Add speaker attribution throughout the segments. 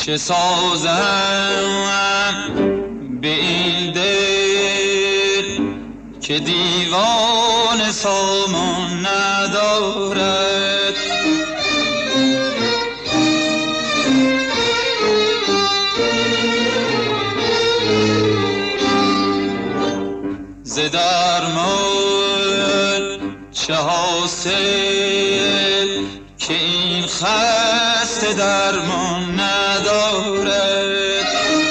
Speaker 1: چه سازم به این دل که دیوان سامان ندارد. ز درمان چه حاصل که این خسته درمان ندارد.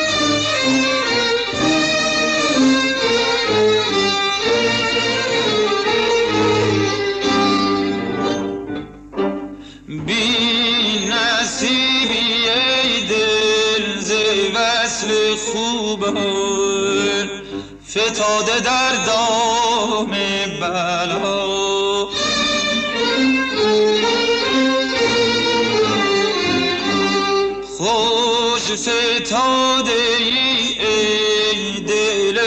Speaker 1: بی نصیبی ای دل ز وصل خوبان فتاده در دام بلا. خوش فتاده ای دل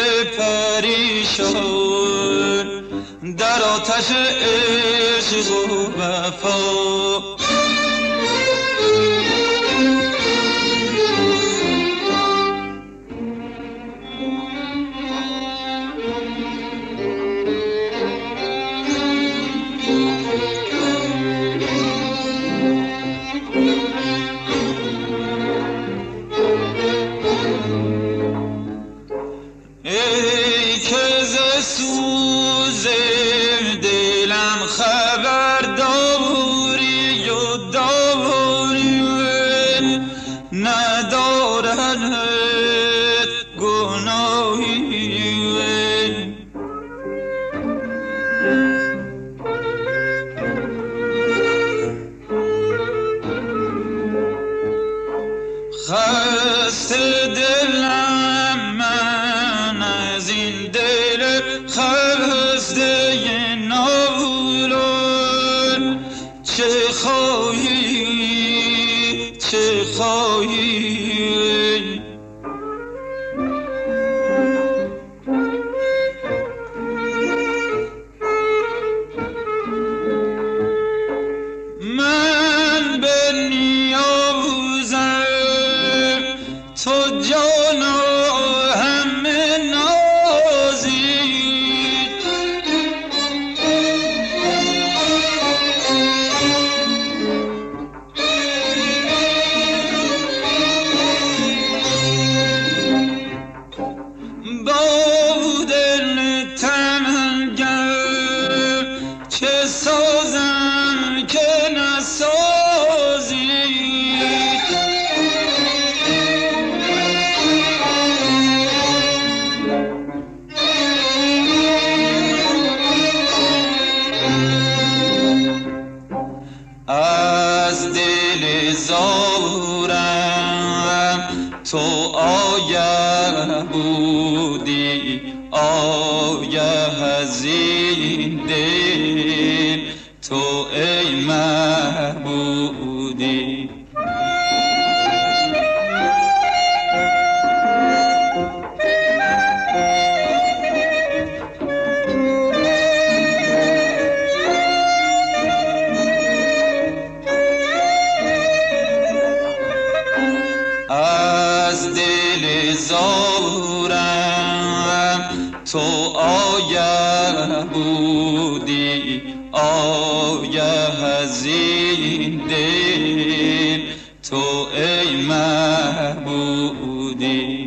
Speaker 1: پریشان در آتش عشق و وفا. ای که ز سوز دلم خبر داری و داری ندارد گناهی. خسته دلم من از این دل خسته نالان. چه خواهی چه خواهی من به نیازم تو جانا همه نازید. با دل تنگم چه سازم که نسازید. از دل زارم تو آیه بودی آیه از این دل تو ای محبودی. از دل زارم تو آیه بودی آیه از این دل تو ای محبودی.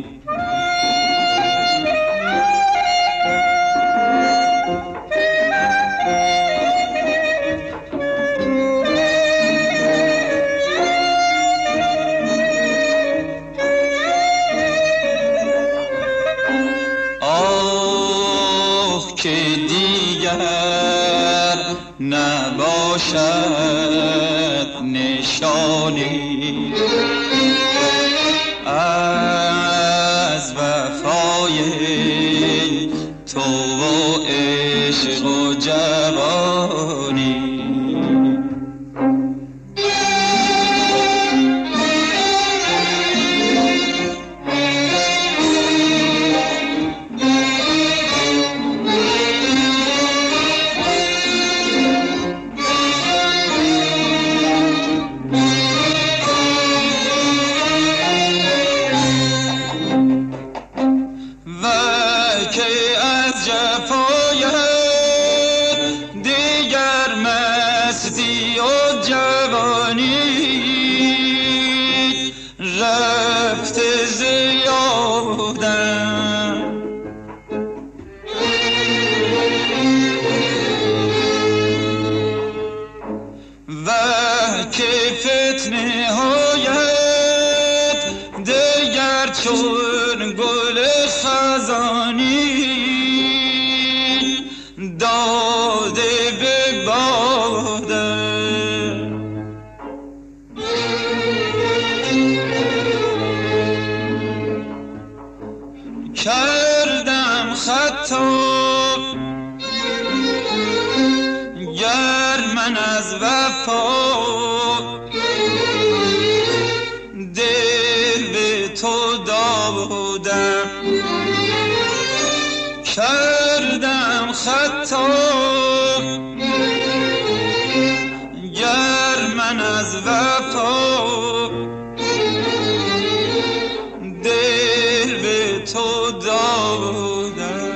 Speaker 1: که دیگر نباشد نشانی از وفای تو و عشق و جوانی. داده به باده. کردم خطا گر من از وفا دل به تو دادم. کردم خطا گر من از وفا دل به تو دادم.